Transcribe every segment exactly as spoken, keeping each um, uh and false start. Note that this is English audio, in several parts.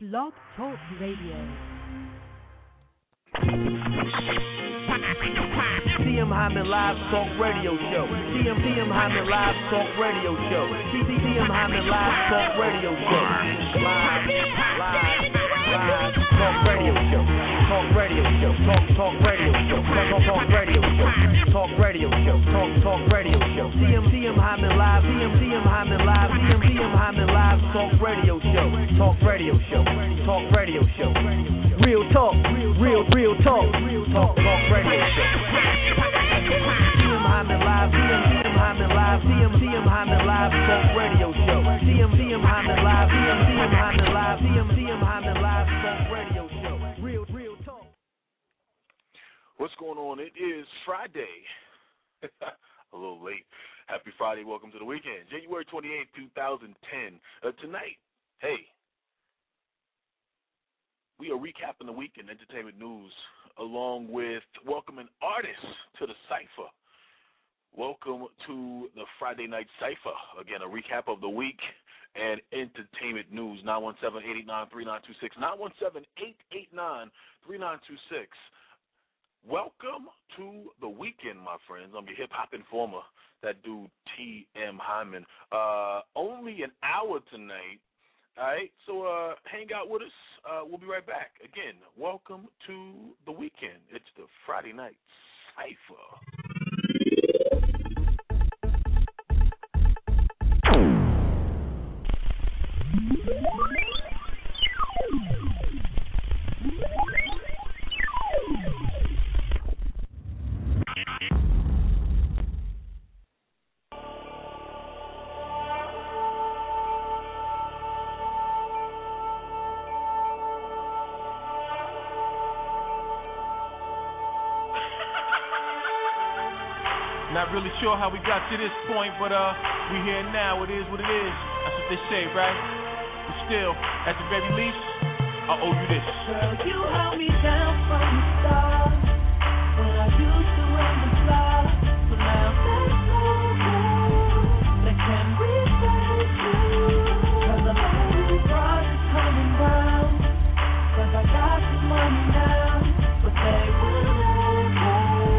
Blog Talk Radio. T M Hyman Live Talk Radio Show. T M T M Hyman Live Talk Radio Show. T M Hyman Live Talk Radio Show. Live, live, live Talk Radio Show. Talk Radio Show. Talk Talk Radio Show. Talk Talk Radio Show. Talk Radio Show. Talk Talk Radio Show. T M T M Hyman Live. T M T M Hyman Live. T M T M Hyman Live Talk Radio Show. Talk Radio Show. Talk Radio Show. Real talk. Real real talk. Talk Talk Radio Show. T M Hyman Live. T M T M Hyman Live. T M T M Hyman Live Talk Radio Show. T M T M Hyman Live. T M T M Hyman Live. T M T M Hyman Live Talk Radio Show. Real real talk. What's going on? It is Friday. A little late. Happy Friday. Welcome to the weekend. January twenty-eighth, twenty ten. Uh, tonight, hey, we are recapping the week in entertainment news along with welcoming artists to the Cypher. Welcome to the Friday Night Cypher. Again, a recap of the week and entertainment news. nine one seven, eight eight nine, three nine two six. nine one seven, eight eight nine, three nine two six. Welcome to the weekend, my friends. I'm your hip-hop informer, that dude T M Hyman. Uh, only an hour tonight. All right, so uh, hang out with us. Uh, we'll be right back. Again, welcome to the weekend. It's the Friday Night Cypher. Not really sure how we got to this point, but uh, we here now. It is what it is. That's what they say, right? But still, at the very least, I owe you this. Girl, you held me down from the start when I used to run the block. But now that's over. They can replace you. Cause the whole world is coming round. Cause I got some money now, but they will never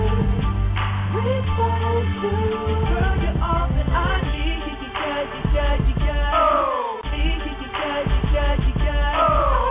replace you. Girl, you're all that I need. You got, you got, you got. Oh. You got, you got, you got. Oh.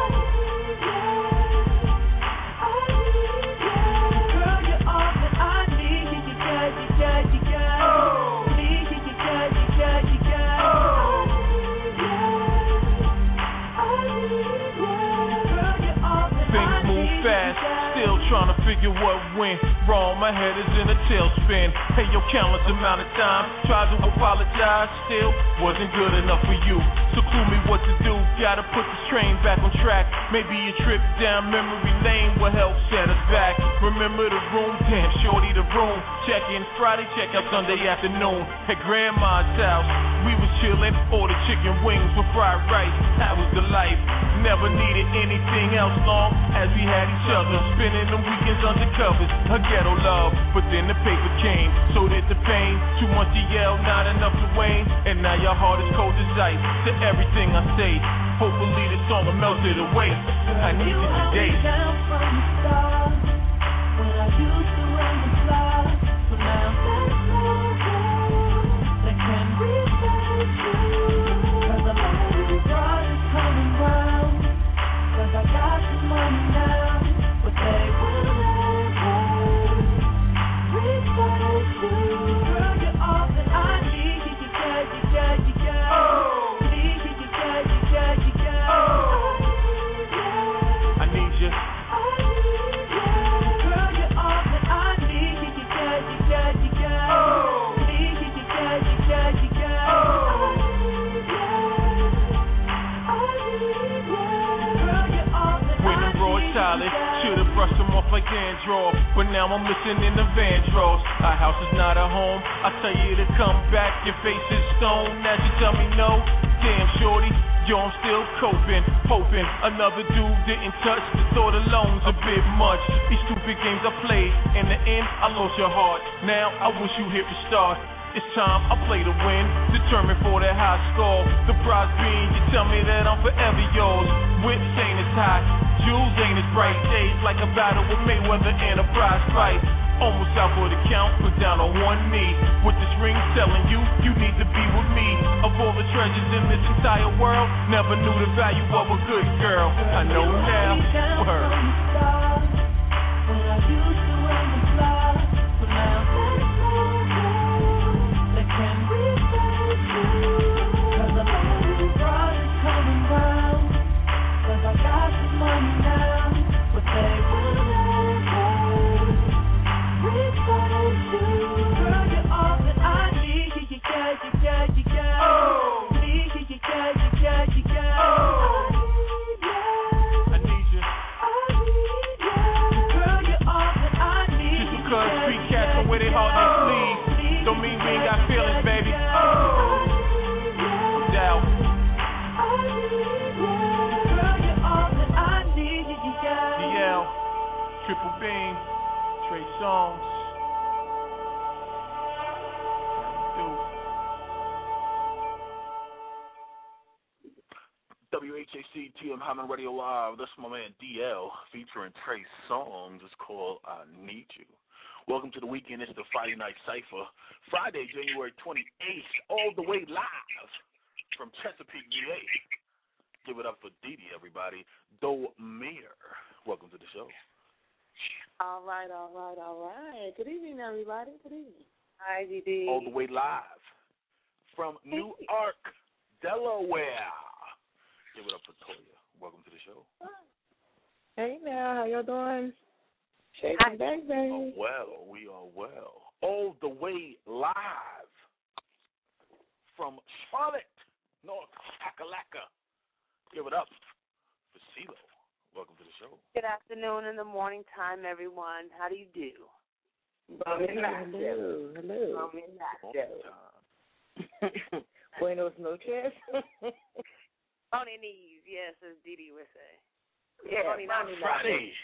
Trying to figure what went wrong, my head is in a tailspin. Hey, yo, countless amount of time, tried to apologize, still wasn't good enough for you. So clue me what to do, gotta put this train back on track. Maybe a trip down memory lane will help set us back. Remember the room, damn shorty the room. Check in Friday, check out Sunday afternoon. At grandma's house, we was chillin', ordered chicken wings with fried rice. That was the life, never needed anything else long as we had each other. Spending them weekends under covers, a ghetto love. But then the paper came, so did the pain. Too much to yell, not enough to wane. And now your heart is cold as ice to everything I say. Hopefully this song will melt it away. I need you today. Down from the start when I used to run the block. So now that's over. They can replace you. Cause the whole world is coming round. Cause I got some money now, but they will never replace you. Girl, you're all that I need. You got, you got, you got. Oh. You got, you got, you got. Oh. I need you. Girl, you're all that I need. You got, you got, you got. Oh. You got, you got, you got. Oh. When the raw solid, should've brushed them off like dandruff. But now I'm listening in the van draws. Our house is not a home. I tell you to come back, your face is stone. Now you tell me no. Damn shorty, yo, I'm still coping, hoping another dude didn't touch. The thought alone's a bit much. These stupid games I played, in the end I lost your heart. Now I wish you hit the start. It's time I play to win, determined for that high score. The prize being you tell me that I'm forever yours. With saying high. Jewels ain't as bright. Days like a battle with Mayweather and a prize fight. Almost out for the count, put down on one knee. With this ring telling you, you need to be with me. Of all the treasures in this entire world, never knew the value of a good girl. I know now. Word. When I used to run the block, but now there's no girl that can replace you. 'Cause the baby brought is coming round. 'Cause I got some money now, but they will never replace you. Girl, you're all that I need. You got, you got, you got. Oh. Need you, you got, you got, you got. Oh. I need you. Girl, you're all that I need. Just because street cats don't wear their heart in their sleeves, don't mean we ain't got feelings, baby. No doubt. Girl, you're all that I need. D L, Triple Beam, Trey Songz. W H A C T M Hyman Radio Live. That's my man D L featuring Trey Songz. It's called I Need You. Welcome to the weekend. It's the Friday Night Cypher. Friday, January twenty-eighth, all the way live from Chesapeake, V A. Give it up for Didi, everybody. Domir. Welcome to the show. All right, all right, all right. Good evening, everybody. Good evening. Hi, Didi. All the way live from Newark, Delaware. Give it up for Toya. Welcome to the show. Hey, now. How y'all doing? Shake Hi. and bang, We are bang. well. We are well. All the way live from Charlotte, North Kakalaka. Give it up for CeeLo. Welcome to the show. Good afternoon in the morning time, everyone. How do you do? Hello. Hello. Hello. Morning time. Buenos noches. Bonnie knees, yes, as Didi would say. Yeah, Bonnie Bonnie nachos. Friday,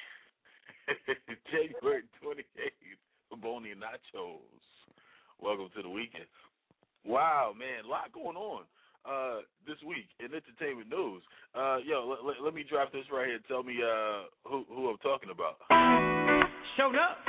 January twenty-eighth, Bonnie Nachos. Welcome to the weekend. Wow, man, a lot going on uh, this week in entertainment news. Uh, yo, let, let, let me drop this right here. Tell me uh, who, who I'm talking about. Showed up.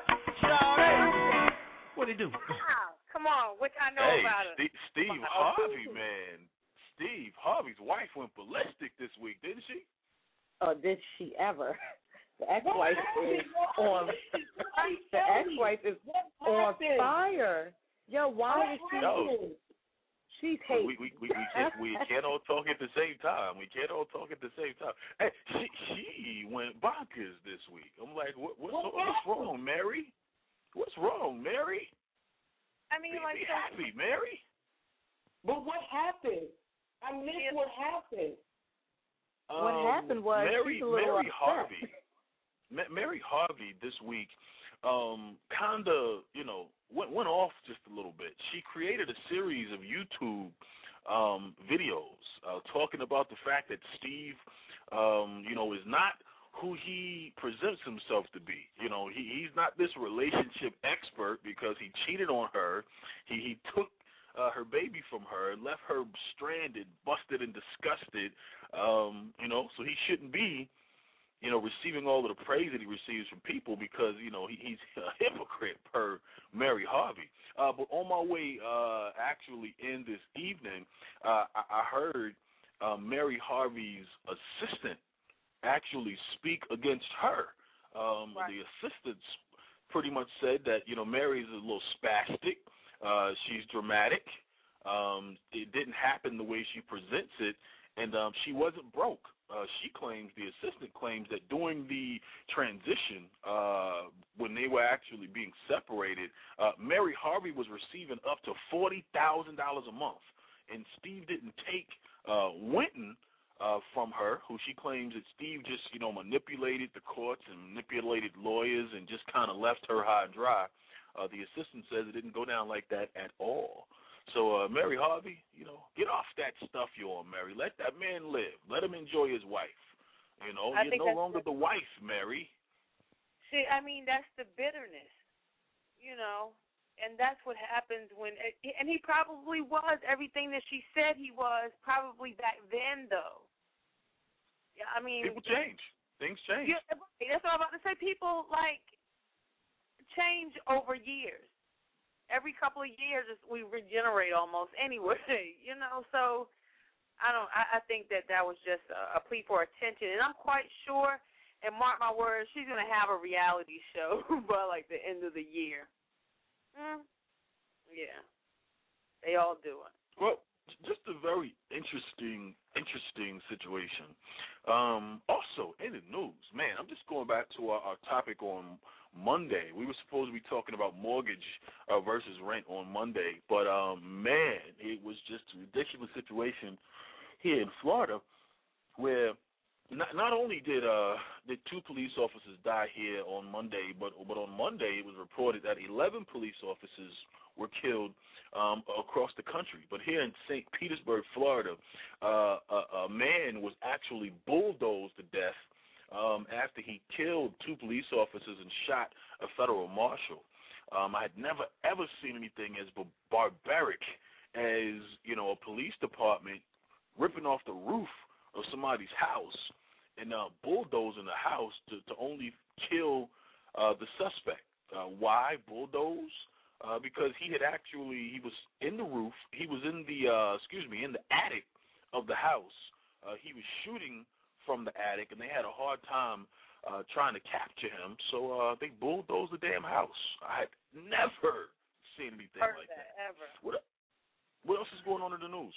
Shawty. What'd he do? Wow. Come on, what I know Hey, about it? Steve, Steve Harvey, man. Steve Harvey's wife went ballistic this week, didn't she? Oh, did she ever? The ex-wife is on. The ex-wife is on fire. Yo, why is she? Yo. She's We, hate. we, we, we, can't, we can't all talk at the same time. We can't all talk at the same time. Hey, she, she went bonkers this week. I'm like, what, what's, what's wrong, Mary? What's wrong, Mary? I mean, Be, like, be so, happy, Mary. But what happened? I missed what happened. What Um, happened was Mary, she's a little Mary upset. Harvey. Ma- Mary Harvey this week um, kind of, you know, went, went off just a little bit. She created a series of YouTube um, videos uh, talking about the fact that Steve, um, you know, is not who he presents himself to be. You know, he, he's not this relationship expert because he cheated on her. He, he took Uh, her baby from her and left her stranded, busted, and disgusted, um, you know, so he shouldn't be, you know, receiving all of the praise that he receives from people because, you know, he, he's a hypocrite per Mary Harvey. Uh, but on my way uh, actually in this evening, uh, I, I heard uh, Mary Harvey's assistant actually speak against her. Um, right. The assistant pretty much said that, you know, Mary's a little spastic. Uh, she's dramatic. Um, it didn't happen the way she presents it, and um, she wasn't broke. Uh, she claims, the assistant claims, that during the transition, uh, when they were actually being separated, uh, Mary Harvey was receiving up to forty thousand dollars a month, and Steve didn't take uh, Winton uh, from her, who she claims that Steve just, you know, manipulated the courts and manipulated lawyers and just kind of left her high and dry. Uh, the assistant says it didn't go down like that at all. So, uh, Mary Harvey, you know, get off that stuff you're on, Mary. Let that man live. Let him enjoy his wife. You know, I you're think no that's longer the- the wife, Mary. See, I mean, that's the bitterness, you know, and that's what happens when, and he probably was everything that she said he was probably back then, though. Yeah, I mean, people change. Things change. Yeah, that's what I'm about to say. People like change over years. Every couple of years, we regenerate almost anyway. You know, so I don't. I, I think that that was just a, a plea for attention, and I'm quite sure. And mark my words, she's gonna have a reality show by like the end of the year. Mm. Yeah, they all do it. Well, just a very interesting, interesting situation. Um, also, in the news, man, I'm just going back to our, our topic on Monday. We were supposed to be talking about mortgage uh, versus rent on Monday, but um, man, it was just a ridiculous situation here in Florida, where not not only did uh did two police officers die here on Monday, but but on Monday it was reported that eleven police officers were killed um, across the country. But here in Saint Petersburg, Florida, uh, a, a man was actually bulldozed to death um, after he killed two police officers and shot a federal marshal. Um, I had never, ever seen anything as barbaric as, you know, a police department ripping off the roof of somebody's house and uh, bulldozing the house to, to only kill uh, the suspect. Uh, why bulldoze? Uh, because he had actually, he was in the roof, he was in the, uh, excuse me, in the attic of the house. Uh, he was shooting from the attic, and they had a hard time uh, trying to capture him, so uh, they bulldozed the damn house. I had never seen anything Heard like that, that. ever. What, what else is going on in the news?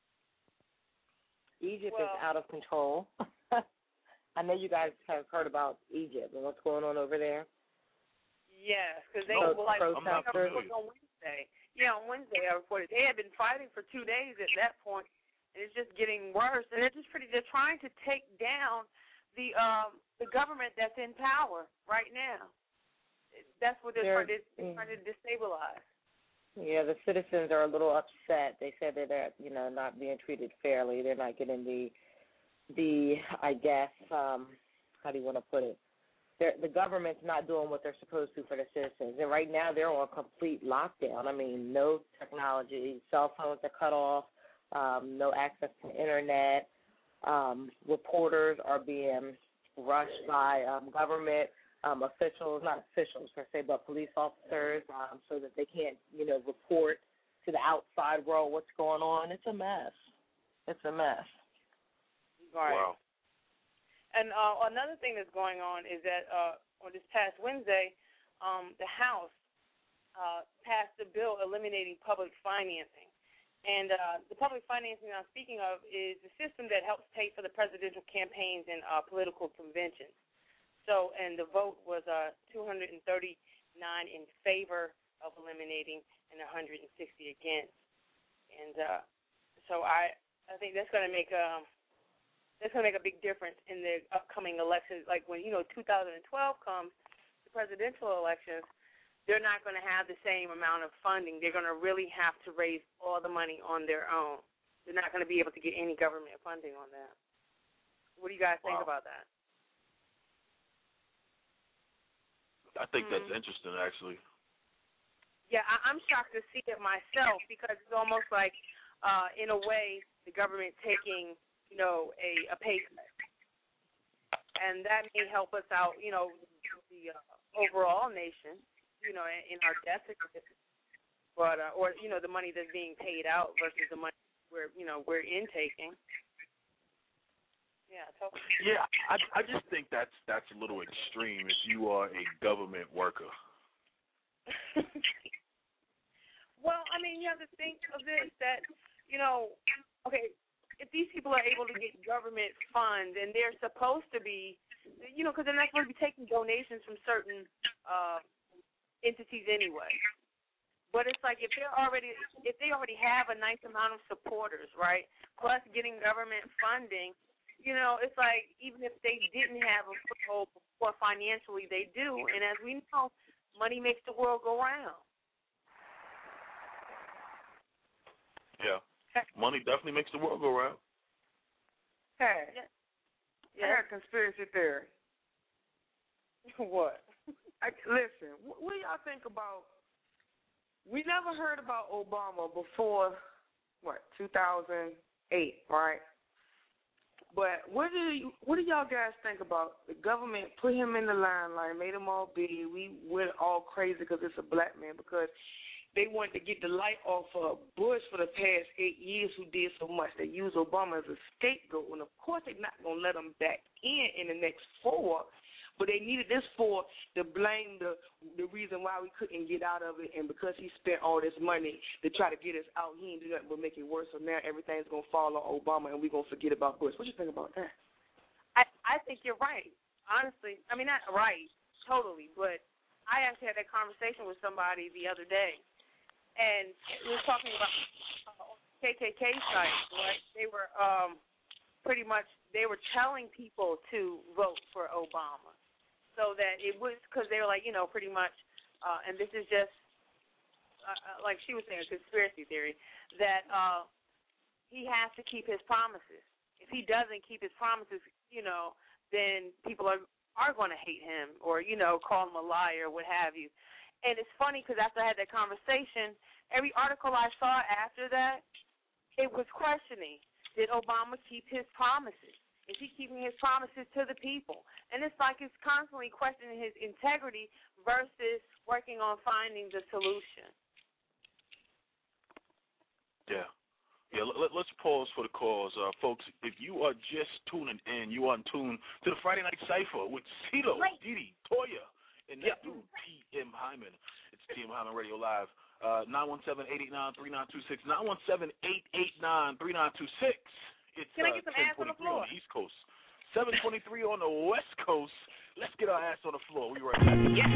Egypt Well, is out of control. I know you guys have heard about Egypt and what's going on over there. yes, because they No, were like I'm not familiar. on Wednesday. Yeah, on Wednesday I reported they had been fighting for two days at that point, and it's just getting worse. And they're just pretty. They're trying to take down the um the government that's in power right now. That's what they're, They're- trying, to, trying to destabilize. Yeah, the citizens are a little upset. They said that they're, you know, not being treated fairly. They're not getting the, the I guess, um, how do you want to put it? They're, the government's not doing what they're supposed to for the citizens. And right now they're on complete lockdown. I mean, no technology. Cell phones are cut off, um, no access to the Internet. Um, reporters are being rushed by um, government um, officials, not officials per se, but police officers, um, so that they can't, you know, report to the outside world what's going on. It's a mess. It's a mess. Right. Wow. And uh, another thing that's going on is that uh, on this past Wednesday, um, the House uh, passed a bill eliminating public financing. And uh, the public financing I'm speaking of is the system that helps pay for the presidential campaigns and uh, political conventions. So, and the vote was uh, two hundred thirty-nine in favor of eliminating and one hundred sixty against. And uh, so I, I think that's going to make um, that's going to make a big difference in the upcoming elections. Like when, you know, two thousand twelve comes, the presidential elections, they're not going to have the same amount of funding. They're going to really have to raise all the money on their own. They're not going to be able to get any government funding on that. What do you guys think Wow. about that? I think Mm-hmm. that's interesting, actually. Yeah, I, I'm shocked to see it myself because it's almost like, uh, in a way, the government taking, you know, a, a pay cut. And that may help us out, you know, the uh, overall nation, you know, in, in our deficit. But, uh, or, you know, the money that's being paid out versus the money we're, you know, we're intaking. Yeah, totally. Yeah, I, I just think that's that's a little extreme if you are a government worker. Well, I mean, you have to think of this that, you know, okay, if these people are able to get government funds and they're supposed to be, you know, because they're not supposed to be taking donations from certain uh, entities anyway. But it's like if they're already, if they already have a nice amount of supporters, right, plus getting government funding, you know, it's like even if they didn't have a foothold before financially, they do. And as we know, money makes the world go round. Yeah. Money definitely makes the world go round. Hey, Yeah. I got a conspiracy theory. What? I, listen, what, what do y'all think about? We never heard about Obama before, what, two thousand eight, right? But what do you, what do y'all guys think about the government put him in the limelight, made him all big? We went all crazy because it's a black man, because they wanted to get the light off of Bush for the past eight years, who did so much. They used Obama as a scapegoat, and of course they're not going to let him back in in the next four. But they needed this for to blame the the reason why we couldn't get out of it, and because he spent all this money to try to get us out, he didn't do nothing but make it worse. So now everything's gonna fall on Obama, and we're gonna forget about Bush. What you think about that? I I think you're right. Honestly, I mean not right totally, but I actually had that conversation with somebody the other day, and we were talking about uh, K K K sites, right? They were um pretty much they were telling people to vote for Obama. So that it was, because they were like, you know, pretty much, uh, and this is just, uh, like she was saying, a conspiracy theory, that uh, he has to keep his promises. If he doesn't keep his promises, you know, then people are, are going to hate him or, you know, call him a liar or what have you. And it's funny because after I had that conversation, every article I saw after that, it was questioning, did Obama keep his promises? Is he keeping his promises to the people? And it's like it's constantly questioning his integrity versus working on finding the solution. Yeah. Yeah, let, let's pause for the calls. Uh, folks, if you are just tuning in, you are in tune to the Friday Night Cypher with Cito, Didi, Toya, and that dude, T M Hyman. It's T M Hyman Radio Live. Uh, nine one seven, eight eight nine, three nine two six, nine one seven, eight eight nine, three nine two six. It's Can I get some uh, ass on the floor? On the East Coast, seven twenty-three on the West Coast. Let's get our ass on the floor. We right back. Yes.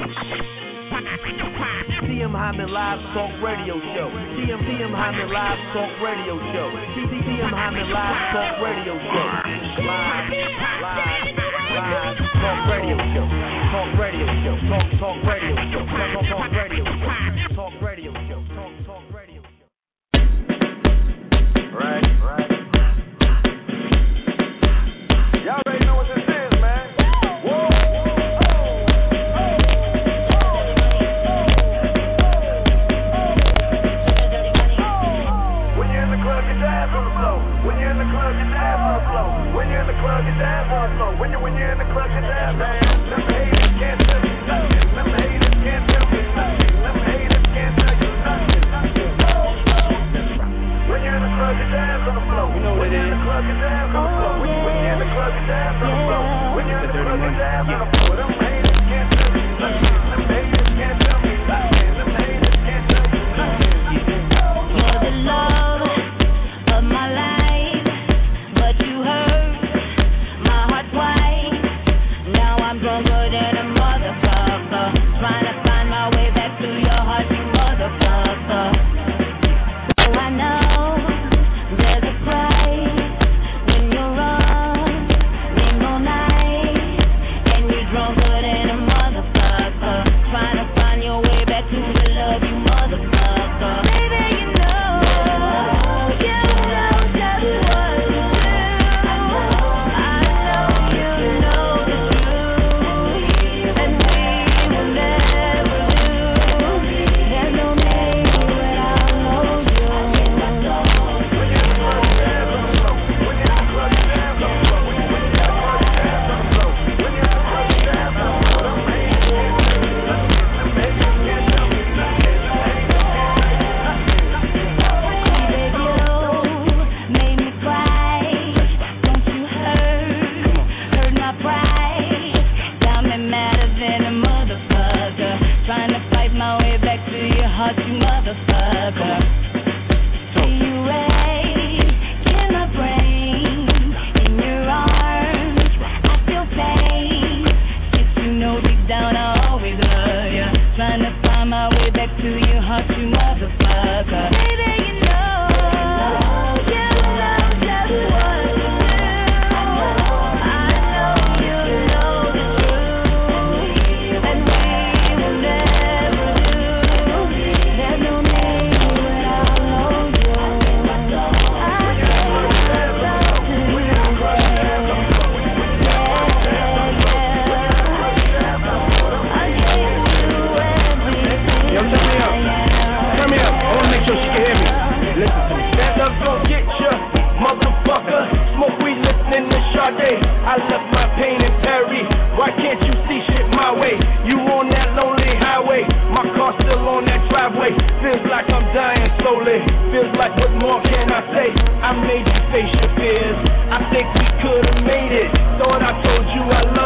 T M Hyman Live Talk Radio Show. T M T M Hyman Live Talk Radio Show. T M Hyman Live Talk Radio Show. Live, live, live Talk Radio Show. Talk Radio Show. Talk Talk Radio Show. Talk Talk Radio Show. Talk Radio Show. Talk Talk Radio Show. Right, right. Y'all already know what this is, man. Whoa. When you're in the club, your dance on the floor. When you're in the club, your dance on the floor. When you're in the club, your dance on the floor. When you when you're in the club, your dance on the floor. Them haters can't tell you nothing. Them haters can't tell you nothing. Them haters can't tell you nothing. When you're in the club, you dance on the floor. You know what it is. When you're in the club, you dance on the floor. When you're in the club, you dance on the floor. When you're in the club, you dance on the floor. Them haters can't tell me nothing. Them haters can't tell me nothing. Them haters can't tell me nothing. You're the love of my life, but you hurt my heart twice. Now I'm drunker than a motherfucker, trying to find my way back to your heart, you motherfucker. So I know there's a price when you're running all night and you're drunk.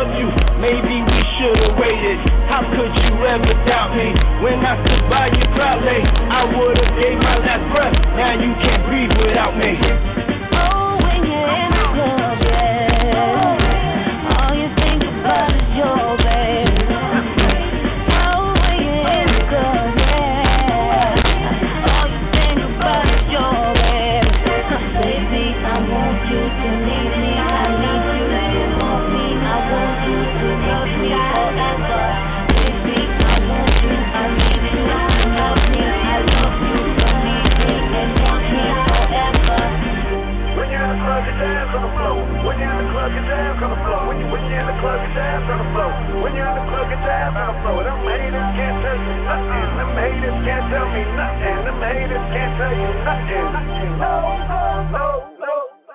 love you. Maybe we should've waited. How could you ever doubt me? When I stood by you proudly, I would've gave my last breath. Now you can't breathe without me. Oh, when you're in the club, yeah, all you think about is your baby. Oh, when you're in the club, yeah, all you think about is your baby. Baby, I want you to need me, I need you to want me, I want you to need me forever. Baby, I want you, I need you to love me, I love you to need me and want me forever. When you're in the club, your dance on the floor. When you're in the club, your dance on the floor. When you when you're in the club, your dance on the floor. When you're in the club, your dance on the floor. Them haters can't tell you nothing. Them haters can't tell me nothing. Them haters can't tell you nothing. No, no, no, no.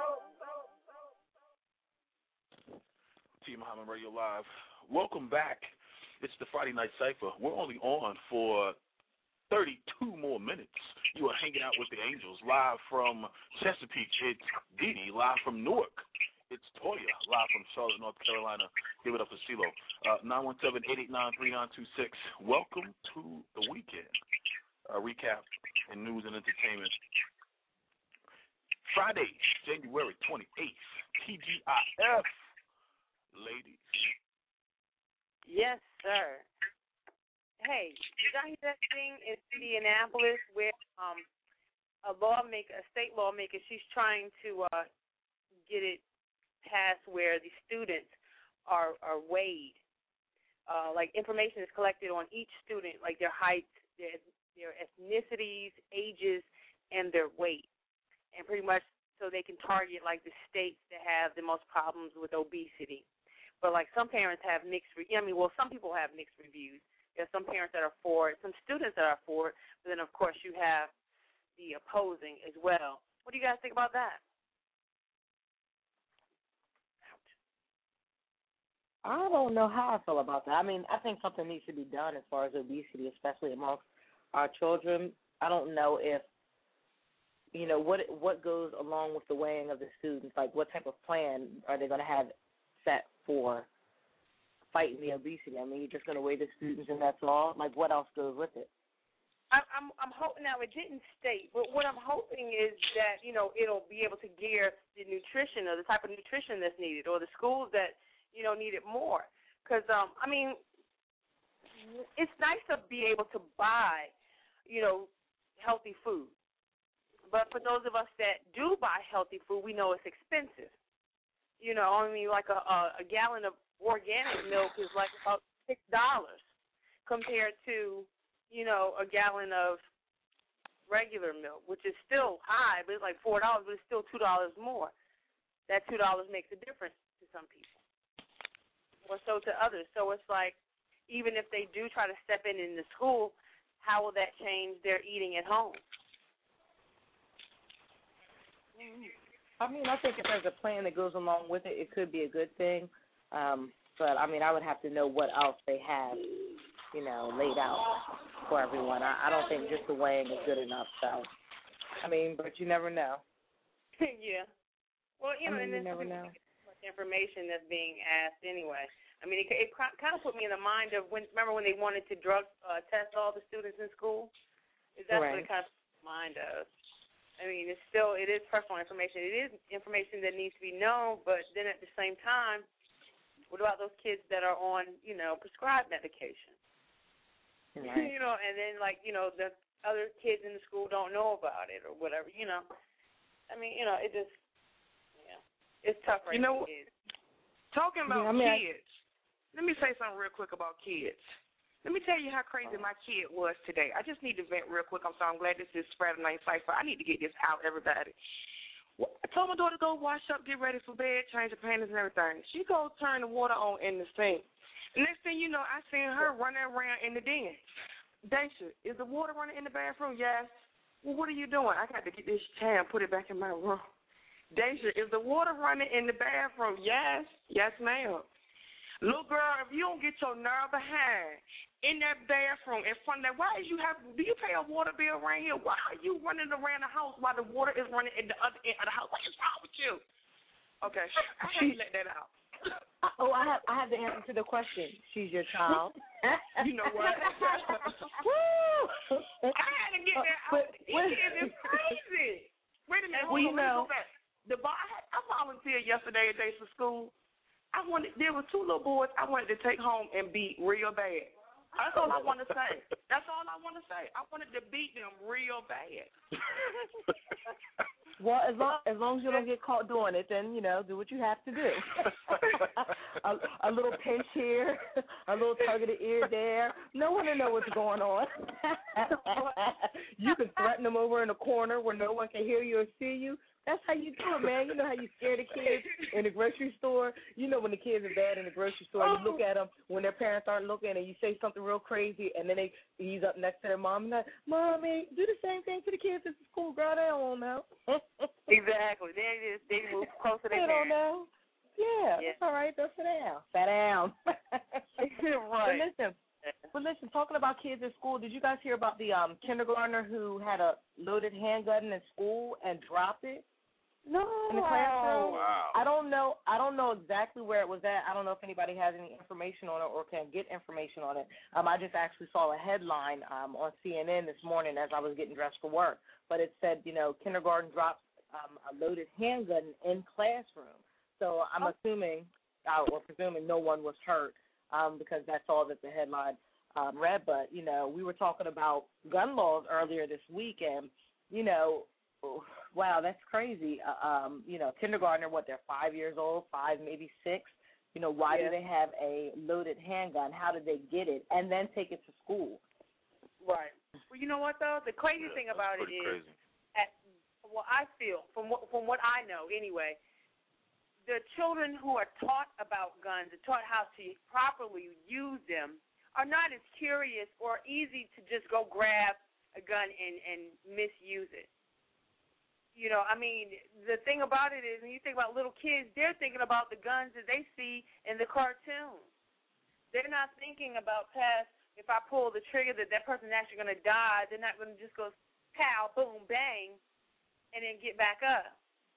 T Muhammad Radio Live. Welcome back. It's the Friday Night Cypher. We're only on for thirty-two more minutes. You are hanging out with the Angels live from Chesapeake. It's Dee Dee live from Newark. It's Toya live from Charlotte, North Carolina. Give it up for CeeLo. Uh, nine one seven, eight eight nine, three nine two six. Welcome to the weekend. A recap in news and entertainment. Friday, January twenty-eighth, T G I F. Ladies. Yes, sir. Hey, did y'all hear that thing in Indianapolis where um a lawmaker, a state lawmaker, she's trying to uh get it passed where the students are are weighed. Uh, like information is collected on each student, like their height, their their ethnicities, ages, and their weight, and pretty much so they can target like the states that have the most problems with obesity. But like some parents have mixed. Re- I mean, well, some people have mixed reviews. There's some parents that are for it, some students that are for it, but then, of course, you have the opposing as well. What do you guys think about that? I don't know how I feel about that. I mean, I think something needs to be done as far as obesity, especially amongst our children. I don't know if, you know, what what goes along with the weighing of the students. Like, what type of plan are they going to have set for fighting the obesity? I mean, you're just going to weigh the students and that's all? Like, what else goes with it? I, I'm I'm hoping, now it didn't state, but what I'm hoping is that, you know, it'll be able to gear the nutrition or the type of nutrition that's needed, or the schools that, you know, need it more. Because, um, I mean, it's nice to be able to buy, you know, healthy food. But for those of us that do buy healthy food, we know it's expensive. You know, I mean, like a, a, a gallon of organic milk is like about six dollars compared to, you know, a gallon of regular milk, which is still high, but it's like four dollars, but it's still two dollars more. That two dollars makes a difference to some people, or so to others. So it's like, even if they do try to step in in the school, how will that change their eating at home? I mean, I think if there's a plan that goes along with it, it could be a good thing. Um, but, I mean, I would have to know what else they have, you know, laid out for everyone. I, I don't think just the weighing is good enough. So, I mean, but you never know. Yeah. Well, you know, I mean, and you never know. Much information that's being asked anyway. I mean, it, it kind of put me in the mind of when, remember when they wanted to drug uh, test all the students in school? Is that right. what it kind of put me in the mind of? I mean, it's still, it is personal information. It is information that needs to be known, but then at the same time, what about those kids that are on, you know, prescribed medication? Right. You know, and then, like, you know, the other kids in the school don't know about it or whatever, you know. I mean, you know, it just, yeah, it's tough right You know, now. Kids. Talking about Yeah, I mean, kids, I... let me say something real quick about kids. Let me tell you how crazy my kid was today. I just need to vent real quick. I'm sorry. I'm glad this is Friday Night Cypher. I need to get this out, everybody. I told my daughter to go wash up, get ready for bed, change her panties and everything. She goes turn the water on in the sink. Next thing you know, I seen her running around in the den. Daisha, is the water running in the bathroom? Yes. Well, what are you doing? I got to get this chair and put it back in my room. Daisha, is the water running in the bathroom? Yes. Yes, ma'am. Little girl, if you don't get your nerve behind in that bathroom in front of that, why is you have, do you pay a water bill around here? Why are you running around the house while the water is running in the other end of the house? What is wrong with you? Okay, I had to let that out. Oh, I have I have the answer to the question. She's your child. You know what? Woo! I had to get that out. These kids is crazy. Wait a minute. Well, you know, go back. The bar, I volunteered yesterday at Days for School. I wanted there were two little boys I wanted to take home and beat real bad. That's all I want to say. That's all I want to say. I wanted to beat them real bad. Well, as long as long as you don't get caught doing it, then you know, do what you have to do. a, a little pinch here, a little tug of the ear there. No one will know what's going on. You can threaten them over in a corner where no one can hear you or see you. That's how you do it, man. You know how you scare the kids in the grocery store? You know when the kids are bad in the grocery store, you look at them when their parents aren't looking and you say something real crazy and then they ease up next to their mom and like, Mommy, do the same thing to the kids at the school. Girl, they don't know. Exactly. They just they move closer to their They don't parents. know. Yeah, Yeah. it's all right. Go sit down. Sit down. Right. But listen, but listen, talking about kids in school, did you guys hear about the um, kindergartner who had a loaded handgun in school and dropped it? No. In the classroom? Wow. I don't know. I don't know exactly where it was at. I don't know if anybody has any information on it or can get information on it. Um, I just actually saw a headline um, on C N N this morning as I was getting dressed for work. But it said, you know, kindergarten drops um, a loaded handgun in classroom. So I'm Oh. assuming, uh, or presuming, no one was hurt um, because that's all that the headline um, read. But you know, we were talking about gun laws earlier this week, and you know. Wow, that's crazy. Uh, um, you know, kindergartner, what, they're five years old, five, maybe six. You know, why Yeah. do they have a loaded handgun? How did they get it? And then take it to school. Right. Well, you know what, though? The crazy Yeah, thing about it pretty is, crazy. at, well, I feel, from what, from what I know anyway, the children who are taught about guns, are taught how to properly use them, are not as curious or easy to just go grab a gun and, and misuse it. You know, I mean, the thing about it is when you think about little kids, they're thinking about the guns that they see in the cartoons. They're not thinking about past, if I pull the trigger, that that person's actually going to die. They're not going to just go pow, boom, bang, and then get back up.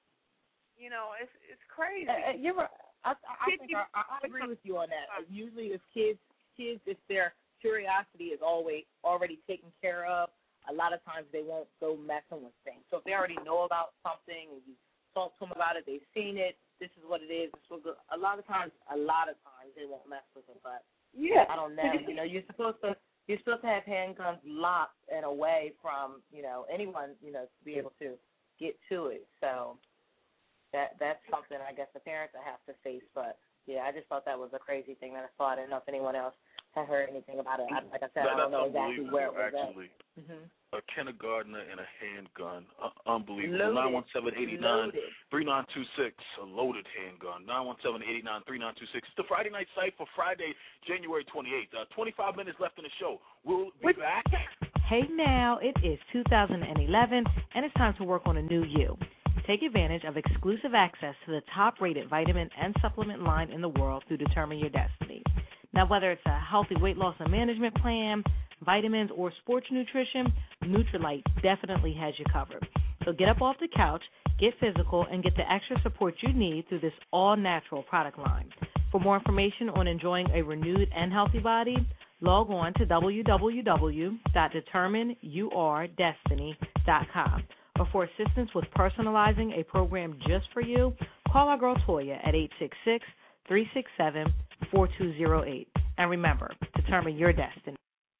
You know, it's it's crazy. Uh, you're right. I, I, think I, I agree with you on that. Uh, usually if kids, kids, if their curiosity is always already taken care of, a lot of times they won't go messing with things. So if they already know about something and you talk to them about it, they've seen it, this is what it is. This will go. A lot of times, a lot of times they won't mess with it. But yeah, I don't know. You know, you're supposed to you're supposed to have handguns locked and away from you know anyone you know to be able to get to it. So that that's something I guess the parents will have to face. But yeah, I just thought that was a crazy thing that I saw. I didn't know if anyone else had heard anything about it. I, like I said, that, I don't know that's exactly where it was actually. at. Mm-hmm. A kindergartner and a handgun. Uh, unbelievable. Loaded. nine one seven, eight nine, Loaded. three nine two six, a loaded handgun. nine one seven, eight nine, three nine two six. It's the Friday Night Cipher for Friday, January twenty-eighth. Uh, twenty-five minutes left in the show. We'll be back. Hey now, it is two thousand eleven, and it's time to work on a new you. Take advantage of exclusive access to the top-rated vitamin and supplement line in the world through Determine Your Destiny. Now, whether it's a healthy weight loss and management plan, vitamins, or sports nutrition, Nutrilite definitely has you covered. So get up off the couch, get physical, and get the extra support you need through this all-natural product line. For more information on enjoying a renewed and healthy body, log on to w w w dot determine your destiny dot com. Or for assistance with personalizing a program just for you, call our girl Toya at eight six six, three six seven, four two zero eight. And remember, determine your destiny.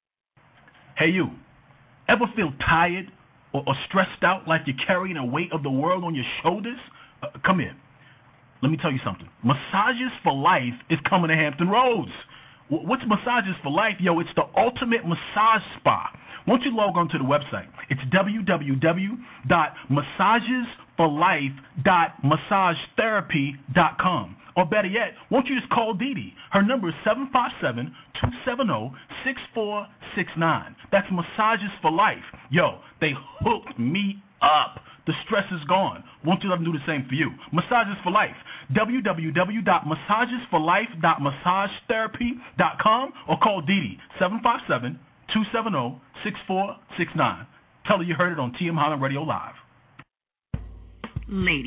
Hey you, ever feel tired or, or stressed out like you're carrying the weight of the world on your shoulders? Uh, come here. Let me tell you something. Massages for Life is coming to Hampton Roads. W- what's Massages for Life? Yo, it's the ultimate massage spa. Won't you log on to the website? It's w w w dot massages for life dot massage therapy dot com. Or better yet, won't you just call Dee Dee? Her number is seven five seven, two seven zero, six four six nine. That's Massages for Life. Yo, they hooked me up. The stress is gone. Won't you let them do the same for you? Massages for Life. w w w dot massages for life dot massage therapy dot com or call Dee Dee, seven five seven, two seven zero, six four six nine. Tell her you heard it on T M Holland Radio Live. Ladies,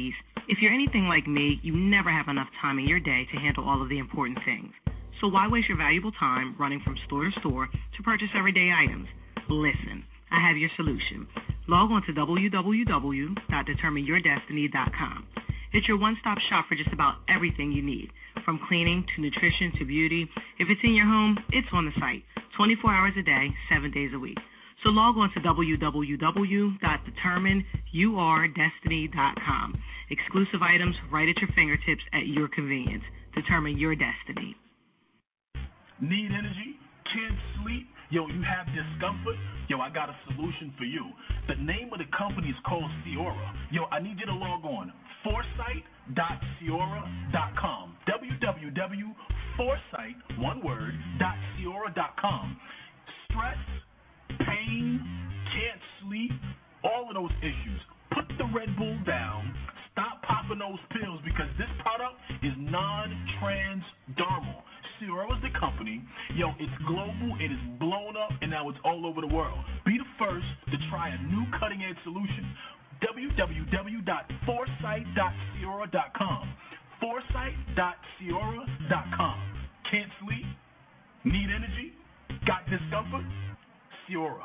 If you're anything like me, you never have enough time in your day to handle all of the important things. So why waste your valuable time running from store to store to purchase everyday items? Listen, I have your solution. Log on to w w w dot determine your destiny dot com. It's your one-stop shop for just about everything you need, from cleaning to nutrition to beauty. If it's in your home, it's on the site, twenty-four hours a day, seven days a week. So log on to w w w dot determine your destiny dot com. Exclusive items right at your fingertips at your convenience. Determine your destiny. Need energy? Can't sleep? Yo, you have discomfort? Yo, I got a solution for you. The name of the company is called Ciora. Yo, I need you to log on. foresight dot ciora dot com. w w w dot foresight, one word, dot ciora dot com. Stress, pain, can't sleep, all of those issues. Put the Red Bull down. Stop popping those pills because this product is non-transdermal. Ciora is the company. Yo, it's global, it is blown up, and now it's all over the world. Be the first to try a new cutting-edge solution. w w w dot foresight dot ciora dot com. foresight dot ciora dot com. Can't sleep? Need energy? Got discomfort? Ciora.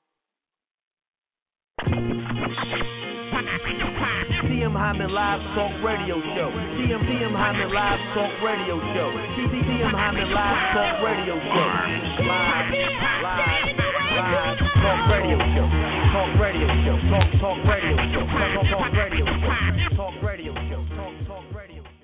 T M Hyman Live Talk Radio Show. T M T M Hyman Live Talk Radio Show. T M Hyman Live Talk Radio Show. Live, live, live Talk Radio Show. Talk Radio Show. Talk Talk Radio Show. Talk Talk Radio Show. Talk Radio Show. Talk Talk Radio Show.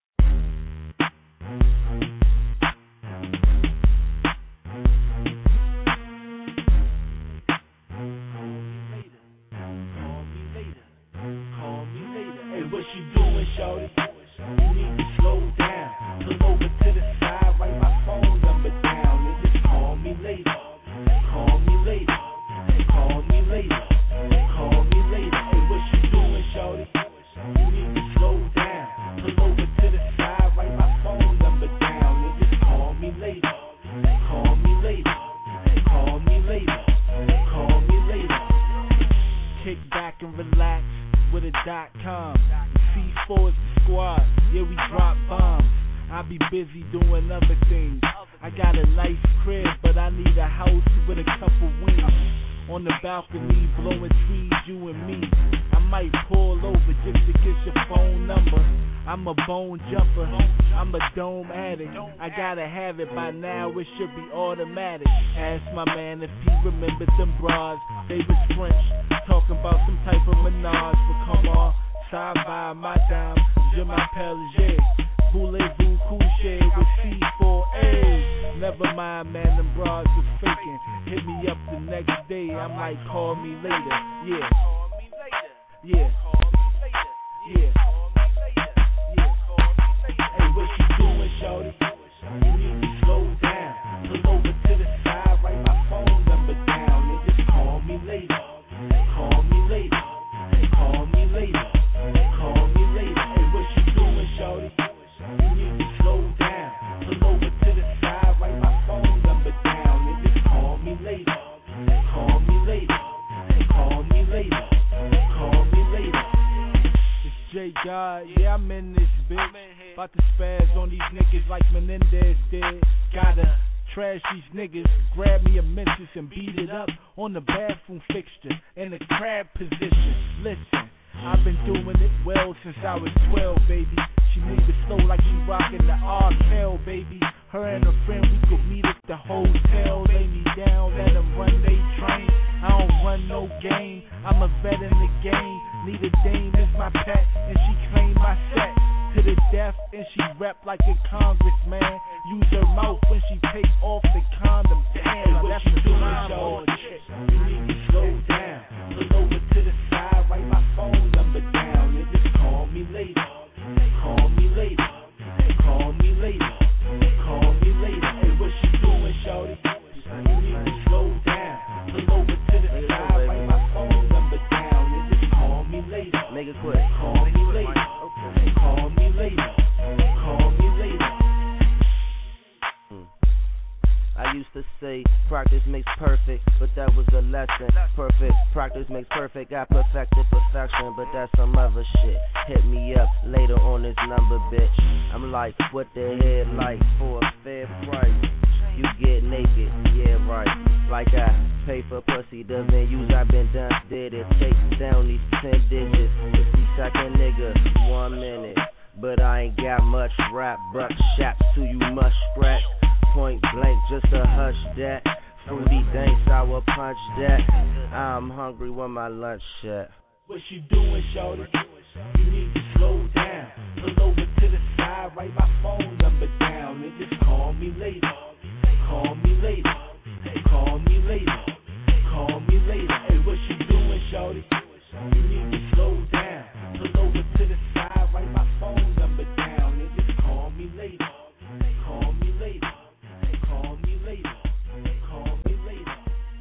What you doing, shorty? You need to slow down. Pull over to the side, write my phone number down, and just call me later. Call me later. Call me later. Call me later. Hey, what you doing, shorty? You need to slow down. Pull over to the side, write my phone number down, and just call me later. Call me later. Call me later. Call me later. Kick back and relax with a dot com. C four is the squad, yeah, we drop bombs. I be busy doing other things. I got a nice crib, but I need a house with a couple wings. On the balcony, blowing trees, you and me. I might pull over just to get your phone number. I'm a bone jumper, I'm a dome addict. I gotta have it by now, it should be automatic. Ask my man if he remembers them bras. They was French, talking about some type of menage. But come on, side by my dime, je m'appelle J. Voulez-vous coucher with C four A? Never mind, man, them bras was faking. Hit me up the next day, I'm like, call me later. Yeah, yeah, yeah. Hey, what you doing, shorty? You need to slow down. Pull over to the side, write my phone number down, and just call me later. Call me later. Call me later. Call me later. Hey, what you doing, shorty? You need to slow down. Pull over to the side, write my phone number down, and just call me later. Call me later. Call me later. Call me later. It's J God, yeah, I'm in this bitch. About to spaz on these niggas like Menendez did. Gotta trash these niggas, grab me a mentis and beat it up on the bathroom fixture in the crab position. Listen, I've been doing it well since I was twelve, baby. She moves it slow like she rockin' the R L, baby. Her and her friend, we could meet at the hotel. Lay me down, let them run they train. I don't run no game, I'm a vet in the game. Need a dame is my pet, and she claim my set to the death, and she rep like a congressman. Use her mouth when she take off the condom. Damn, that's the time on chick. You need to slow down. Pull over to the side, write my phone number down, and just call me later. Call me later. Call me later. Call me later. Hey, what you doing, shorty? You need to slow down. Pull over to the side, write my phone number down, and just call me later. Make it quick. Call me later. Call me later. Call me later. I used to say practice makes perfect, but that was a lesson. Perfect practice makes perfect. I perfected perfection, but that's some other shit. Hit me up later on this number, bitch. I'm like, what the head like for a fair price? You get naked, yeah right. Like I pay for pussy, the venues I've been done did it. Take down these ten digits, fifty second nigga, one minute. But I ain't got much rap, buck shots to you muskrat. Point blank, just a hush that. Fruity dank, sour punch that. I'm hungry when my lunch at. What you doing, shorty? You need to slow down. Pull over to the side, write my phone number down, and just call me later. Call me later. Call me later. Call me later. Hey, what you doing, shorty? You need to slow down. Pull over to the side, write my phone number down, and just call me later. Call me later. Call me later. Call me later.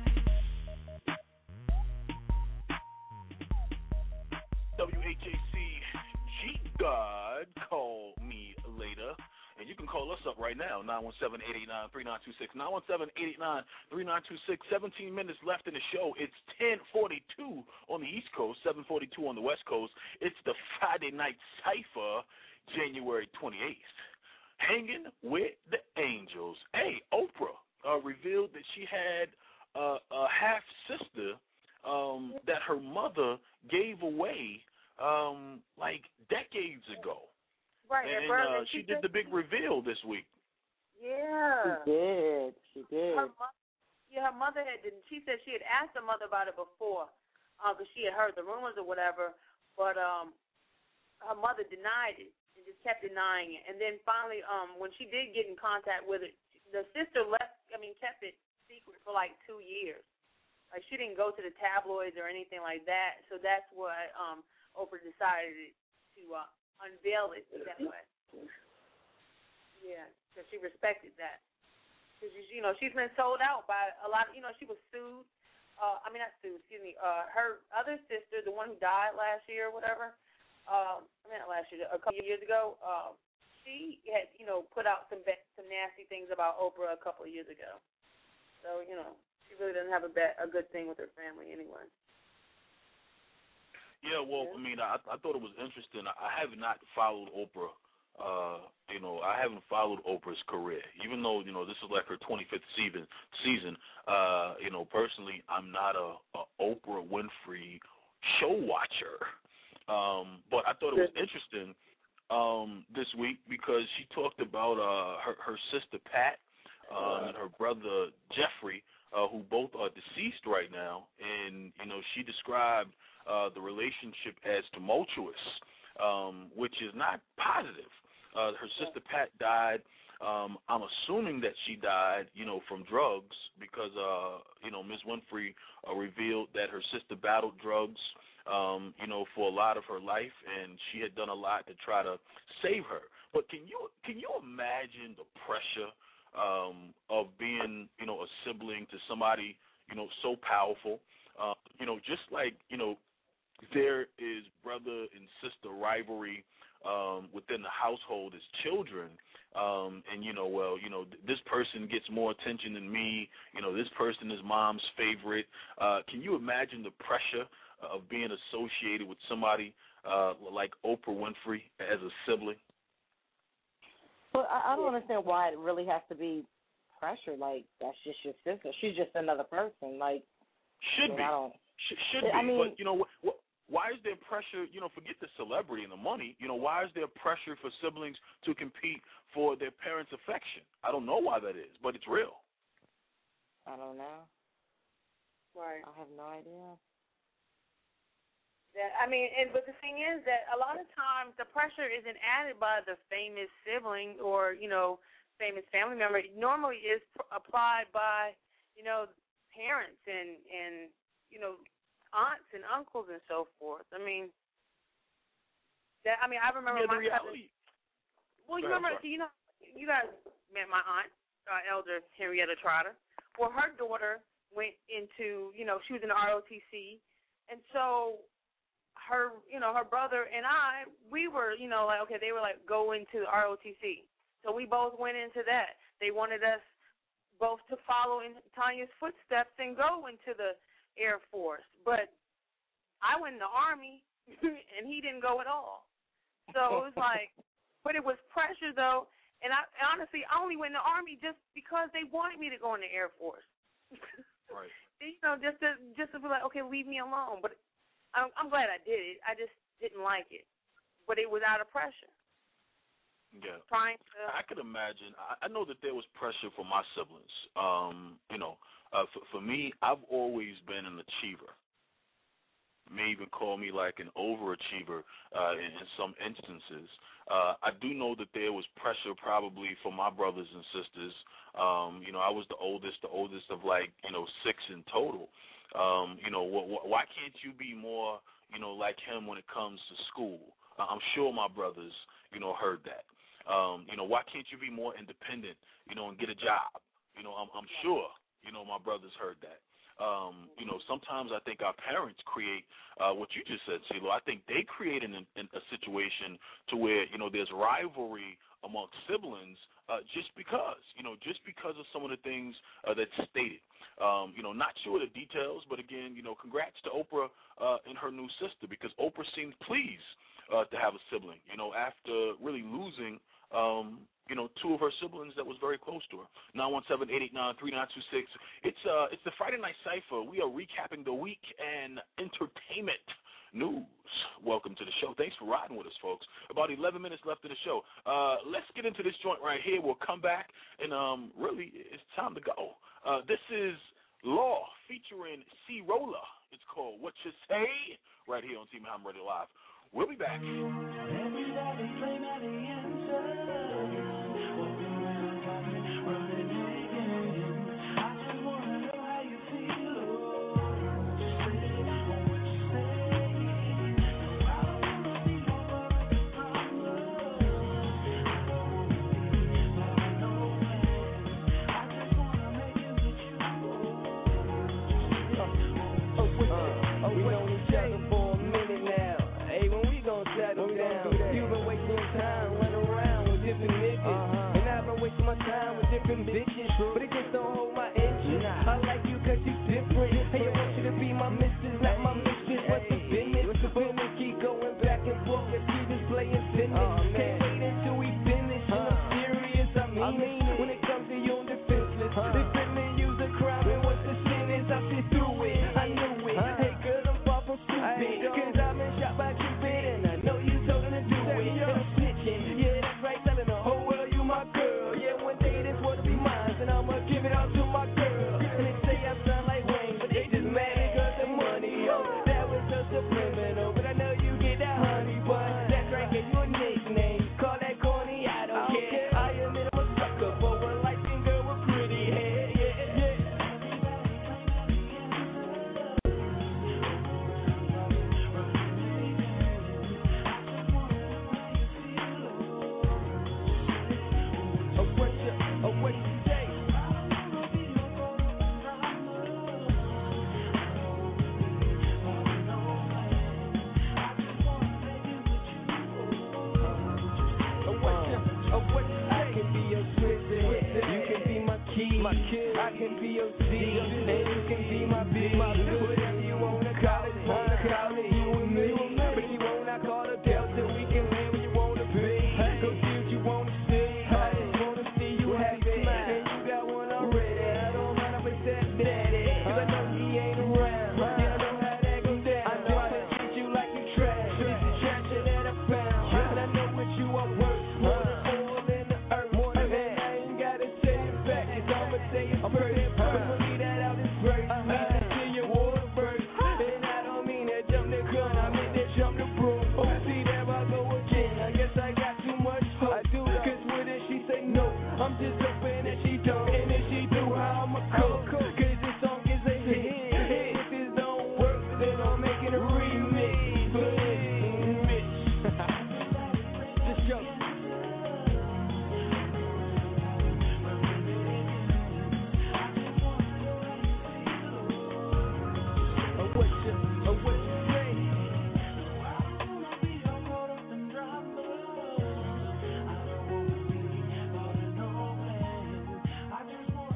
W H A C G God, call me later. And you can call us up right now, nine one seven, eight eight nine, three nine two six, nine one seven, eight eight nine, three nine two six. seventeen minutes left in the show. It's ten forty-two on the East Coast, seven forty-two on the West Coast. It's the Friday Night Cypher, January twenty-eighth. Hanging with the Angels. Hey, Oprah uh, revealed that she had uh, a half-sister um, that her mother gave away um, like decades ago. Right, and and uh, she did the big reveal this week. Yeah. She did. She did. Her mo- yeah, her mother had didn't. She said she had asked her mother about it before, because uh, she had heard the rumors or whatever. But um, her mother denied it and just kept denying it. And then finally, um, when she did get in contact with it, the sister left. I mean, kept it secret for like two years. Like she didn't go to the tabloids or anything like that. So that's what um, Oprah decided to. Uh, unveil it that way. Yeah, because she respected that. Because, you know, she's been sold out by a lot of, you know, she was sued. Uh, I mean, not sued, excuse me. Uh, her other sister, the one who died last year or whatever, uh, I mean, not last year, a couple of years ago, uh, she had, you know, put out some some nasty things about Oprah a couple of years ago. So, you know, she really doesn't have a, bad, a good thing with her family anyway. Yeah, well, I mean, I, I thought it was interesting. I have not followed Oprah. Uh, you know, I haven't followed Oprah's career, even though you know this is like her twenty-fifth season. Season. Uh, you know, personally, I'm not a, a Oprah Winfrey show watcher. Um, but I thought it was interesting um, this week because she talked about uh, her her sister Pat um, and her brother Jeffrey, uh, who both are deceased right now, and you know she described. Uh, the relationship as tumultuous, um, which is not positive. Uh, her sister Pat died. Um, I'm assuming that she died, you know, from drugs because, uh, you know, Miz Winfrey uh, revealed that her sister battled drugs, um, you know, for a lot of her life, and she had done a lot to try to save her. But can you can you imagine the pressure um, of being, you know, a sibling to somebody, you know, so powerful? Uh, you know, just like, you know, there is brother and sister rivalry um, within the household as children, um, and you know, well, you know, th- this person gets more attention than me. You know, this person is mom's favorite. Uh, can you imagine the pressure of being associated with somebody uh, like Oprah Winfrey as a sibling? Well, I, I don't understand why it really has to be pressure. Like that's just your sister. She's just another person. Like should I mean, be. I don't, Sh- should be. I mean, but you know what? what Why is there pressure, you know, forget the celebrity and the money, you know, why is there pressure for siblings to compete for their parents' affection? I don't know why that is, but it's real. I don't know. Right. I have no idea. That I mean, and but the thing is that a lot of times the pressure isn't added by the famous sibling or, you know, famous family member. It normally is pr- applied by, you know, parents and, and you know, aunts and uncles and so forth. I mean, that. I mean, I remember yeah, my the reality. cousin. Well, you remember, you know, you guys met my aunt, uh, Elder Henrietta Trotter. Well, her daughter went into, you know, she was in the R O T C, and so her, you know, her brother and I, we were, you know, like okay, they were like go into the R O T C, so we both went into that. They wanted us both to follow in Tanya's footsteps and go into the Air Force. But I went in the Army, and he didn't go at all. So it was like, but it was pressure, though. And I honestly, I only went in the Army just because they wanted me to go in the Air Force. Right. You know, just to just to be like, okay, leave me alone. But I'm, I'm glad I did it. I just didn't like it. But it was out of pressure. Yeah. Trying to. I could imagine. I, I know that there was pressure for my siblings. Um, you know, uh, for, for me, I've always been an achiever. May even call me like an overachiever uh, in, in some instances. Uh, I do know that there was pressure probably for my brothers and sisters. Um, you know, I was the oldest, the oldest of like, you know, six in total. Um, you know, wh- wh- why can't you be more, you know, like him when it comes to school? Uh, I'm sure my brothers, you know, heard that. Um, you know, why can't you be more independent, you know, and get a job? You know, I'm, I'm sure, you know, my brothers heard that. Um, you know, sometimes I think our parents create uh, what you just said, CeeLo. I think they create an, an, a situation to where, you know, there's rivalry amongst siblings uh, just because, you know, just because of some of the things uh, that's stated. Um, you know, not sure the details, but again, you know, congrats to Oprah uh, and her new sister, because Oprah seemed pleased uh, to have a sibling, you know, after really losing um, you know, two of her siblings that was very close to her. nine one seven, eight eight nine, three nine two six. It's uh, it's the Friday Night Cypher. We are recapping the week and entertainment news. Welcome to the show. Thanks for riding with us, folks. About eleven minutes left of the show. Uh, let's get into this joint right here. We'll come back, and um, really, it's time to go. Uh, this is Law featuring C. Roller. It's called What You Say, right here on Team Muhammad Radio Live. We'll be back. Everybody's playing at the answer. My time with different bitches, but it just don't hold my interest. I like you cause you different. Hey, I want you to be my missus, not my mistress. What's the business? What's the business? Keep going back and forth, let's see this playing tennis. Can't wait until we finish. And I'm serious, I mean, I mean it. When it comes to you, I'm defenseless. They finna use a crime, and what's the sentence? I see through it, I knew it. Hey girl, I'm far from stupid, cause I've been shot by Cupid, and I know you told her to do it. And I'm snitching, yeah, that's right, telling the whole world you my girl. Yeah, one day this world will be mine, and I'ma give it all to my girl. And they say I sound like Wayne, but they just mad because the money. Oh, that was just a criminal, but I know you get that honey bun. That's right, give you a nickname. Call that corny, I don't care. I admit I'm a sucker for a light-skinned girl with pretty hair. Yeah, yeah. Oh, what you, oh, what you say? Oh, what you, oh, what you say? I can be your twisted, you can be my key, my kid. I can be your C, and you can be my B. Whatever you wanna call it, wanna call it, you and me. But you wanna call it Delta, we can win when you wanna be. Go see what you wanna see. I just wanna see you happy, and you got one already. I don't mind if it's that daddy, cause I know he ain't around. Yeah, I know how that goes down. I know how to treat you like you trash. It's the trash that I found, and I know what you are worth. More than oil in the earth, more than that. I ain't gotta say it back, it's I'ma say it first. I'ma leave that out this verse. I need to see your water first, and I don't mean that jump the gun, I mean that jump the broom. Oh, see there I go again. I guess I got too much hope. I do, cause what if she say no? I'm just hoping that she don't. And if she do, how I'ma cope? Cause this song is a hit. And if it don't work, then I'm making a remix. But bitch, just go. Oh, what you, oh, what you say? I just want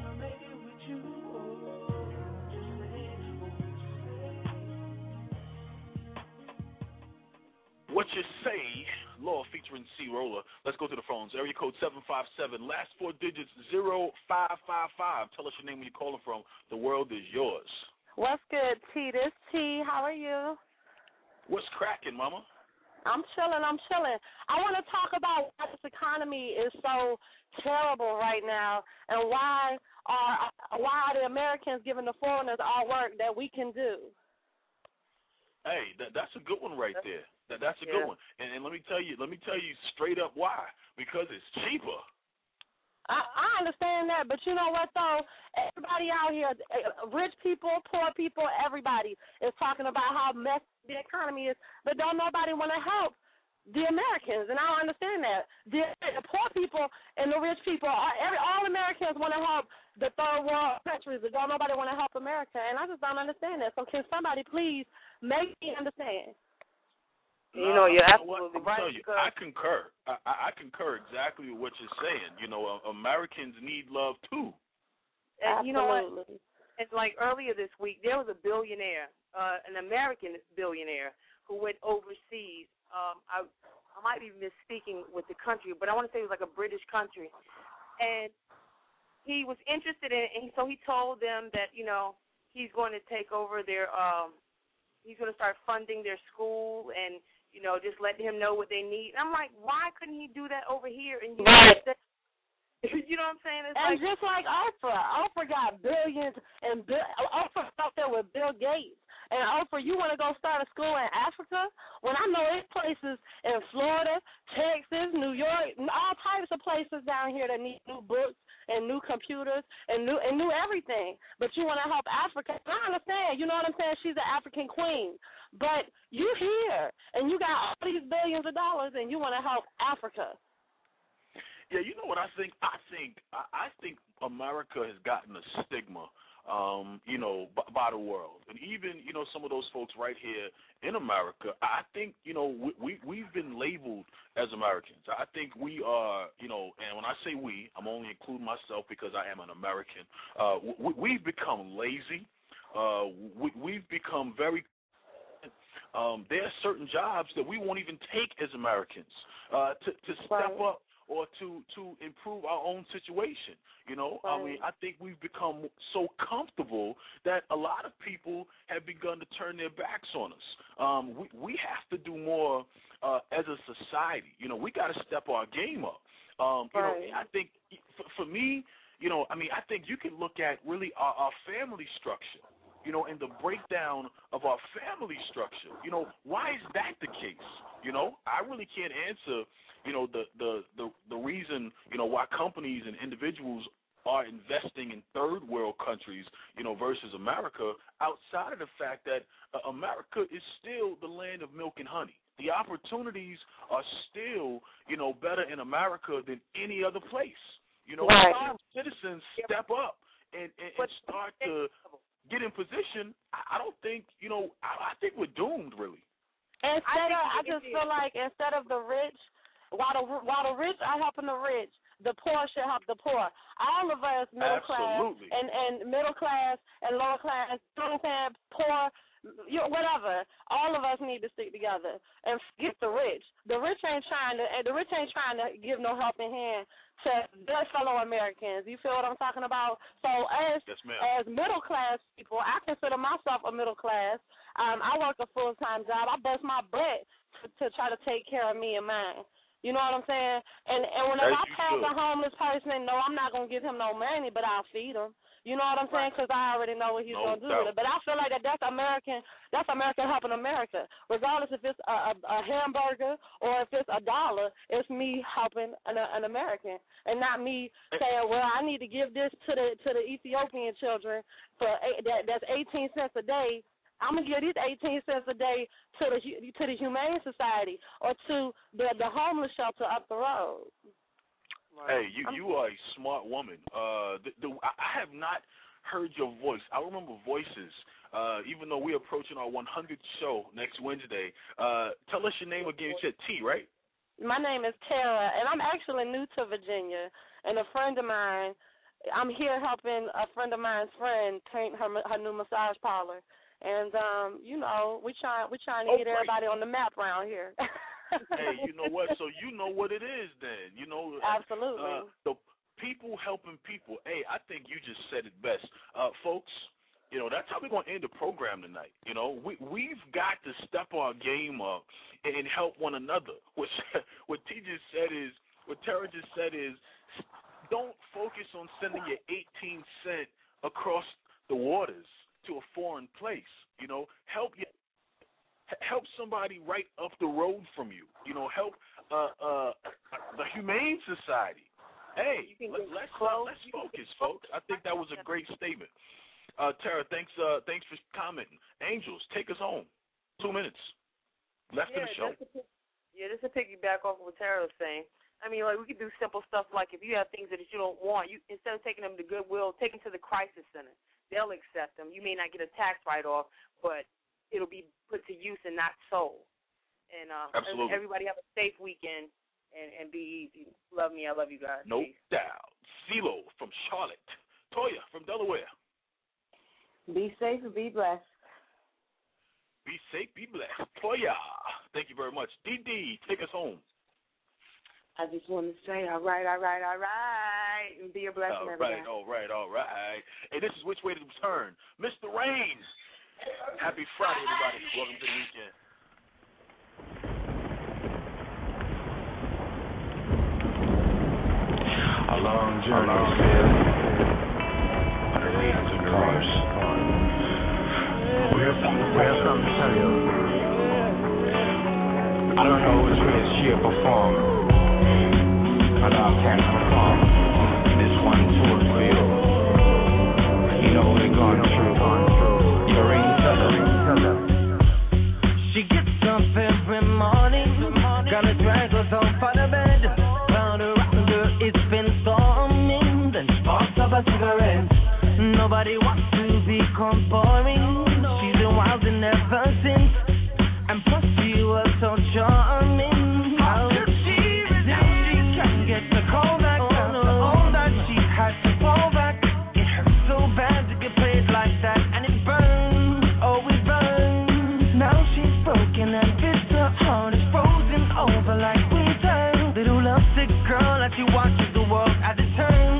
What You Say, Law featuring C Roller. Let's go to the phones. Area code seven five seven, last four digits zero five five five. Tell us your name where you're calling from. The world is yours. What's good, T? This T. How are you? What's cracking, mama? I'm chilling. I'm chilling. I want to talk about why this economy is so terrible right now, and why are why are the Americans giving the foreigners all work that we can do? Hey, that, that's a good one right there. That, that's a yeah. good one. And, and let me tell you, let me tell you straight up why. Because it's cheaper. I, I understand that, but you know what though? Everybody out here, rich people, poor people, everybody is talking about how messed the economy is, but don't nobody want to help the Americans, and I don't understand that. The, the poor people and the rich people, are, every, all Americans want to help the third world countries, but don't nobody want to help America, and I just don't understand that. So can somebody please make me understand? You know, you're absolutely you know right. You, I concur. I, I concur exactly with what you're saying. You know, uh, Americans need love too. And you know what? It's like earlier this week, there was a billionaire, uh, an American billionaire, who went overseas. Um, I, I might be misspeaking with the country, but I want to say it was like a British country. And he was interested in it, and so he told them that, you know, he's going to take over their, um, he's going to start funding their school and, you know, just letting him know what they need. And I'm like, why couldn't he do that over here in the United States? You know what I'm saying? It's and like, just like Oprah, Oprah got billions, and Bill, Oprah's out there with Bill Gates. And Oprah, you want to go start a school in Africa? When I know there's places in Florida, Texas, New York, all types of places down here that need new books and new computers and new and new everything. But you want to help Africa? And I understand. You know what I'm saying? She's an African queen. But you here, and you got all these billions of dollars, and you want to help Africa. Yeah, you know what I think? I think I, I think America has gotten a stigma, um, you know, by, by the world, and even you know some of those folks right here in America. I think you know we, we we've been labeled as Americans. I think we are, you know, and when I say we, I'm only including myself because I am an American. Uh, we, we've become lazy. Uh, we, we've become very. Um, there are certain jobs that we won't even take as Americans uh, to to step right. up. Or to, to improve our own situation, you know. Right. I mean, I think we've become so comfortable that a lot of people have begun to turn their backs on us. Um, we we have to do more uh, as a society. You know, we got to step our game up. Um, you right. know, I think for, for me, you know, I mean, I think you can look at really our, our family structure. You know, and the breakdown of our family structure. You know, why is that the case? You know, I really can't answer. You know, the, the, the, the reason, you know, why companies and individuals are investing in third world countries, you know, versus America, outside of the fact that uh, America is still the land of milk and honey. The opportunities are still, you know, better in America than any other place. You know, right. our citizens step up and, and, and start to get in position. I don't think, you know, I, I think we're doomed, really. Instead of, I just feel like instead of the rich, While the while the rich are helping the rich, the poor should help the poor. All of us, middle Absolutely. class and, and middle class and lower class, you know what I'm saying, poor, you know, whatever. All of us need to stick together and forget the rich. The rich ain't trying to. The rich ain't trying to give no helping hand to their fellow Americans. You feel what I'm talking about? So as yes, as middle class people, I consider myself a middle class. Um, I work a full time job. I bust my butt to, to try to take care of me and mine. You know what I'm saying? And and whenever I pass a homeless person, no, I'm not going to give him no money, but I'll feed him. You know what I'm saying? Because I already know what he's no going to do with it. But I feel like that that's American, that's American helping America. Regardless if it's a, a, a hamburger or if it's a dollar, it's me helping an, an American. And not me saying, well, I need to give this to the to the Ethiopian children for eight, that that's eighteen cents a day. I'm gonna give these eighteen cents a day to the to the Humane Society or to the the homeless shelter up the road. Hey, you you are a smart woman. Uh, the, the, I have not heard your voice. I remember voices. Uh, even though we're approaching our one hundredth show next Wednesday. Uh, tell us your name again. You said T, right? My name is Tara, and I'm actually new to Virginia. And a friend of mine, I'm here helping a friend of mine's friend paint her her new massage parlor. And um, you know, we trying we trying to oh, get great. everybody on the map around here. Hey, you know what? So you know what it is then. You know, absolutely. Uh, the people helping people. Hey, I think you just said it best, uh, folks. You know, that's how we're going to end the program tonight. You know, we, we've got to step our game up and help one another. What, what T just said is, what Tara just said is, don't focus on sending your eighteen cent across the waters to a foreign place. You know, help you, help somebody right up the road from you. You know, help uh, uh, the Humane Society. Hey, let, let's, uh, let's focus, folks. I think that was a great statement. Uh, Tara, thanks uh, thanks for commenting. Angels, take us home. Two minutes left yeah, in the show. To, yeah, just to piggyback off of what Tara was saying, I mean, like, we could do simple stuff like if you have things that you don't want, you instead of taking them to Goodwill, take them to the crisis center. They'll accept them. You may not get a tax write-off, but it'll be put to use and not sold. And uh, Absolutely. Everybody have a safe weekend and, and be easy. Love me. I love you guys. No Peace. doubt. CeeLo from Charlotte. Toya from Delaware. Be safe and be blessed. Be safe, be blessed. Toya, thank you very much. D D, take us home. I just want to say, all right, all right, all right, and be a blessing, All everybody. right, all right, all right. Hey, this is Which Way to Turn. Mister Rain. Happy Friday, everybody. Welcome to the weekend. A long journey still. On the reeds of cars. We have something to tell you. I don't know which way this year perform, but I can't perform. This one tour for you. You know we're going through. Your ring teller. She gets up every morning, gonna drag us off for the bed. Round around her, it's been storming. Then sparks up a cigarette. Nobody wants to become boring. She's been wilding ever since. And plus she was so charming. How did she resist? She can't get the call back. After all that she had to fall back. It hurts so bad to get played like that. And it burns, oh it burns. Now she's broken and bitter. Her heart is frozen over like winter. Little lovesick girl as she watches the world as it turns.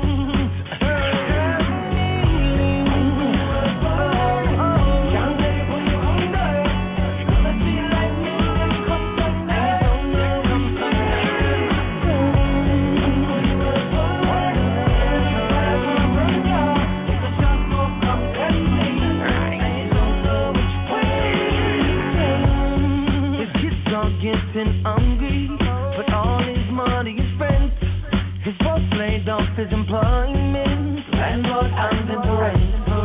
Getting hungry, but all his money is spent. His boss laid off his employment. Landlord asking for rent.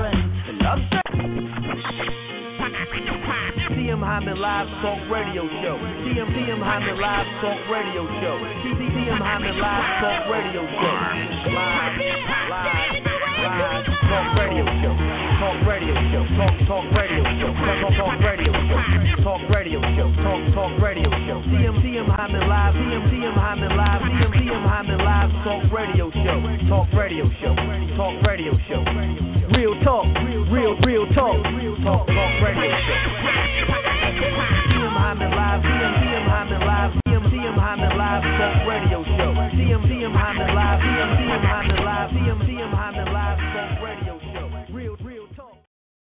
T M Hyman Live Talk Radio Show. T M T M Hyman Live Talk Radio Show. T M Hyman Live Talk Radio Show. Live, live, live Talk Radio Show. Talk Radio Show. Talk Talk Radio Show. Talk Talk Radio Show. Talk Radio Show. Talk Talk Radio Show. T M T M Hyman Live. T M T M Hyman Live. T M T M Hyman Live Talk Radio Show. Talk Radio Show. Talk Radio Show. Real talk. Real real talk. Talk Talk Radio Show. T M Hyman Live. T M T M Hyman Live. T M T M Hyman Live Talk Radio Show. T M T M Hyman Live. T M T M Hyman Live. T M T M Hyman